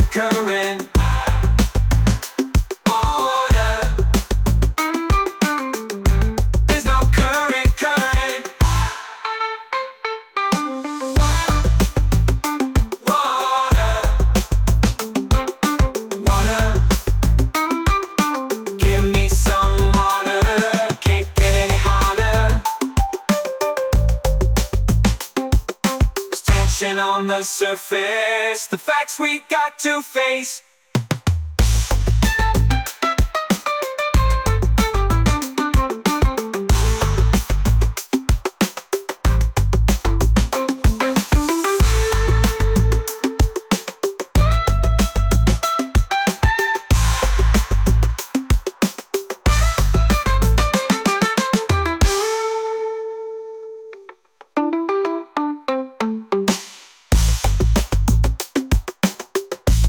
current. Water. There's no current, current. Water. Water. Give me some water. Can't get any hotter. There's tension on the surface, the facts we got to face.